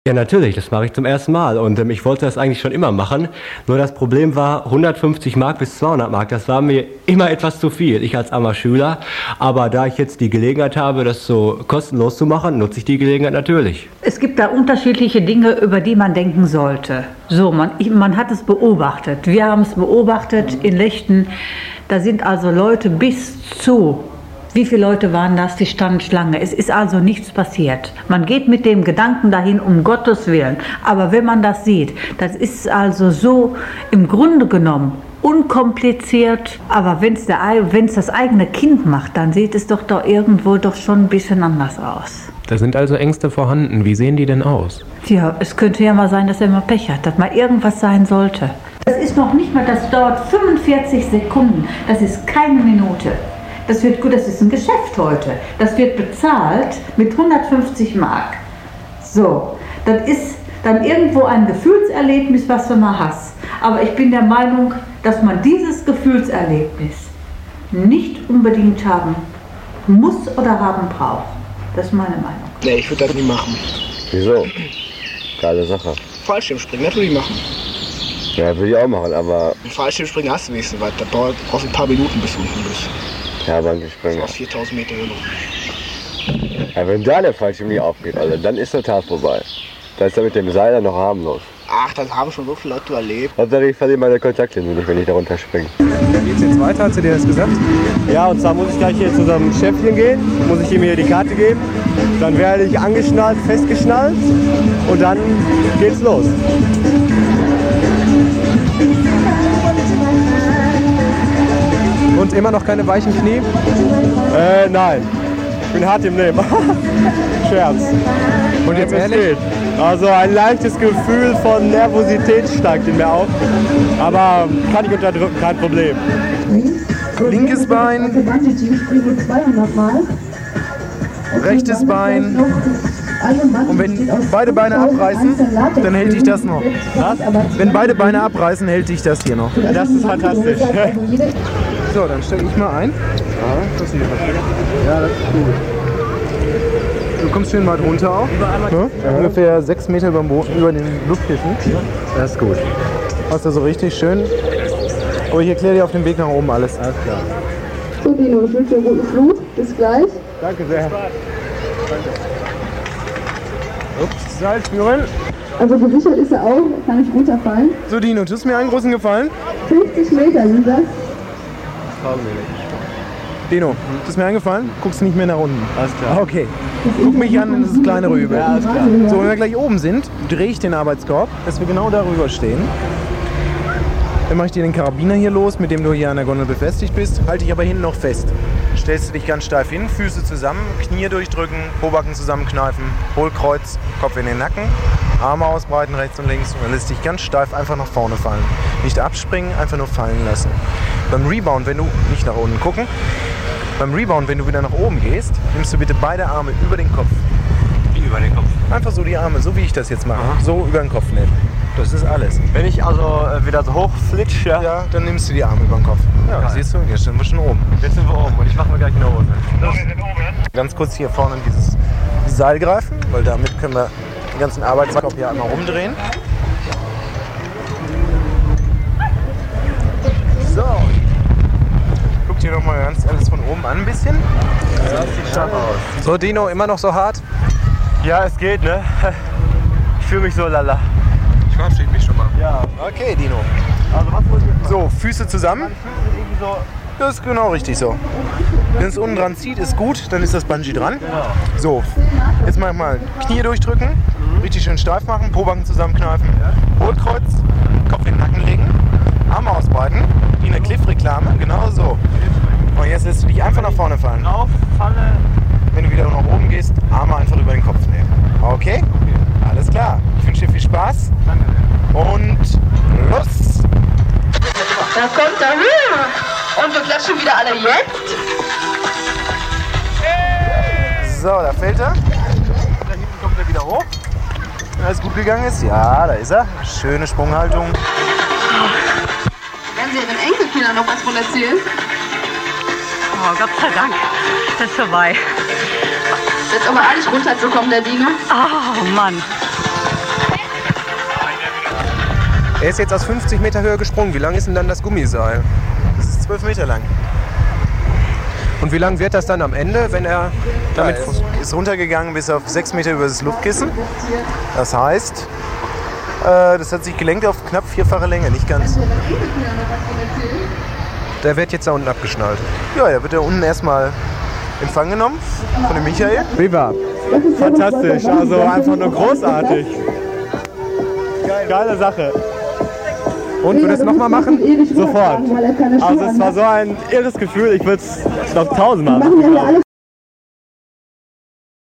Ja, natürlich, das mache ich zum ersten Mal und ich wollte das eigentlich schon immer machen. Nur das Problem war 150 Mark bis 200 Mark, das war mir immer etwas zu viel, ich als armer Schüler. Aber da ich jetzt die Gelegenheit habe, das so kostenlos zu machen, nutze ich die Gelegenheit natürlich. Es gibt da unterschiedliche Dinge, über die man denken sollte. So, man hat es beobachtet. Wir haben es beobachtet in Lechten. Da sind also Leute bis zu... Wie viele Leute waren das, die standen Schlange? Es ist also nichts passiert. Man geht mit dem Gedanken dahin, um Gottes Willen. Aber wenn man das sieht, das ist also so im Grunde genommen unkompliziert. Aber wenn es das eigene Kind macht, dann sieht es doch irgendwo doch schon ein bisschen anders aus. Da sind also Ängste vorhanden. Wie sehen die denn aus? Tja, es könnte ja mal sein, dass er mal Pech hat, dass mal irgendwas sein sollte. Das ist noch nicht mal, das dauert 45 Sekunden. Das ist keine Minute. Das wird gut, das ist ein Geschäft heute. Das wird bezahlt mit 150 Mark. So, das ist dann irgendwo ein Gefühlserlebnis, was du mal hast. Aber ich bin der Meinung, dass man dieses Gefühlserlebnis nicht unbedingt haben muss oder haben braucht. Das ist meine Meinung. Nee, ich würde das nie machen. Wieso? Geile Sache. Fallschirmspringen, das würde ich machen. Ja, würde ich auch machen, aber... Fallschirmspringen hast du wenigstens weit. Da brauchst du ein paar Minuten bis unten bist. Ja, Bungee-Springen. Auf 4000 Meter Höhe. Ja, wenn da der Fallschirm nicht aufgeht, Alter, dann ist der Tag vorbei. Da ist er mit dem Seil dann noch harmlos. Ach, das haben schon so viele Leute erlebt. Hauptsache ich verliere meine Kontaktlinse nicht, wenn ich da runterspringe. Geht's jetzt weiter? Hat sie dir das gesagt? Ja, und zwar muss ich gleich hier zu so einem Chefchen gehen, muss ich ihm hier die Karte geben. Dann werde ich angeschnallt, festgeschnallt und dann geht's los. Und immer noch keine weichen Knie? Nein. Ich bin hart im Leben. Scherz. Und jetzt ehrlich? Also ein leichtes Gefühl von Nervosität steigt in mir auf. Aber kann ich unterdrücken, kein Problem. Linkes Bein. Rechtes Bein. Und wenn beide Beine abreißen, dann hält dich das noch. Was? Wenn beide Beine abreißen, hält dich das hier noch. Ja, das ist fantastisch. So, dann stelle ich mal ein. Ja, das ist gut. Du kommst schön weit runter auch. Ja? Ungefähr 6 Meter über den Luftkissen. Das ist gut. Hast du so richtig schön. Aber ich erkläre dir auf dem Weg nach oben alles. Alles klar. So, Dino, ich wünsche dir einen guten Flug. Bis gleich. Danke sehr. Ups, Seil spüren. Also gesichert ist er auch, kann ich runterfallen. So, Dino, tust mir einen großen Gefallen? 50 Meter sind das. Dino, tust mir einen Gefallen? Guckst nicht mehr nach unten. Alles klar. Okay. Guck mich an, das ist kleinere Übel. Ja, alles klar. So, wenn wir gleich oben sind, drehe ich den Arbeitskorb, dass wir genau darüber stehen. Dann mache ich dir den Karabiner hier los, mit dem du hier an der Gondel befestigt bist. Halte dich aber hinten noch fest. Stellst du dich ganz steif hin, Füße zusammen, Knie durchdrücken, Pobacken zusammenkneifen, Hohlkreuz, Kopf in den Nacken, Arme ausbreiten rechts und links und dann lässt dich ganz steif einfach nach vorne fallen. Nicht abspringen, einfach nur fallen lassen. Beim Rebound, wenn du, nicht nach unten gucken, beim Rebound, wenn du wieder nach oben gehst, nimmst du bitte beide Arme über den Kopf. Wie über den Kopf? Einfach so die Arme, so wie ich das jetzt mache, so über den Kopf nehmen. Das ist alles. Wenn ich also wieder so hoch flitsche, Ja, dann nimmst du die Arme über den Kopf. Ja, siehst du, jetzt sind wir schon oben. jetzt sind wir oben und ich mache mir gleich eine Hose. Ganz kurz hier vorne dieses Seil greifen, weil damit können wir den ganzen Arbeitskorb hier einmal rumdrehen. So. Guck dir doch mal ganz alles von oben an ein bisschen. Das sieht scharf aus. So, Dino, immer noch so hart? Ja, es geht, ne? Ich fühle mich so lala. Ich verabschiede mich schon mal. Ja. Okay, Dino. Also was wollte ich jetzt machen? So, Füße zusammen. Irgendwie so. Das ist genau richtig so. Wenn es unten dran zieht, ist gut, dann ist das Bungee dran. Genau. So, jetzt mal Knie durchdrücken, richtig schön steif machen, Pobacken zusammenkneifen, Hohlkreuz, Kopf in den Nacken legen, Arme ausbreiten, wie eine Cliff-Reklame, genau so. Und jetzt lässt du dich einfach nach vorne fallen. Auf, falle. Wenn du wieder nach oben gehst, Arme einfach über den Kopf nehmen. Okay? Alles klar. Ich wünsche dir viel Spaß. Danke. Und los! Da kommt er rüber. Und wir klatschen wieder alle jetzt. So, da fällt er. Da hinten kommt er wieder hoch. Wenn alles gut gegangen ist, ja, da ist er. Schöne Sprunghaltung. Werden Sie Ihren Enkelkindern noch was von erzählen? Oh, Gott sei Dank, das ist vorbei. Jetzt aber eilig runterzukommen, der Dino. Oh Mann, Er ist jetzt aus 50 Meter Höhe gesprungen. Wie lang ist denn dann das Gummiseil? Das ist 12 Meter lang. Und wie lang wird das dann am Ende, wenn er damit ist runtergegangen bis auf 6 Meter über das Luftkissen? Das heißt, das hat sich gelenkt auf knapp 4-fache Länge, nicht ganz. Der wird jetzt da unten abgeschnallt. Ja, er wird da unten erstmal in Empfang genommen von dem Michael. Wie war? Fantastisch, also einfach nur großartig. Geile Sache. Und würdest du es nochmal machen? Sofort. Also es war so ein irres Gefühl, ich würde es noch 1000-mal machen.